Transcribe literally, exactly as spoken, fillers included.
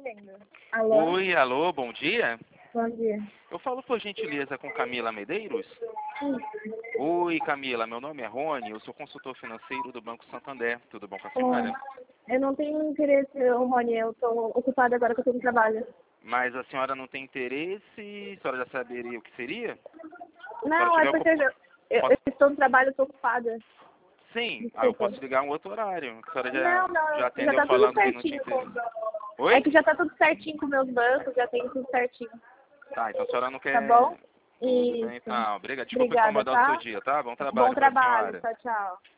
atendendo. Alô? Oi, alô, bom dia. Bom dia. Eu falo por gentileza com Camila Medeiros? Sim. Oi, Camila, meu nome é Rony, eu sou consultor financeiro do Banco Santander. Tudo bom com a Bom, senhora? eu não tenho interesse, ô, Rony, eu tô ocupada agora que eu tenho trabalho. Mas a senhora não tem interesse? A senhora já saberia o que seria? Não, é tiver porque eu, ocupa- já- eu, Posso- eu estou no trabalho, eu tô ocupada. Sim, ah, eu Desculpa. posso ligar um outro horário. A senhora já, Não, não, já já atendeu tá tudo falando que não tinha certinho com... interesse. É Oi? que já tá tudo certinho com meus bancos, já tem tudo certinho. Tá, então a senhora não Tá quer... bom? Tudo bem, Isso. tá. Obrigado. Desculpa Obrigada, incomodar o seu tá? dia, tá? Bom Bom trabalho pra trabalho. senhora. Tchau, tchau.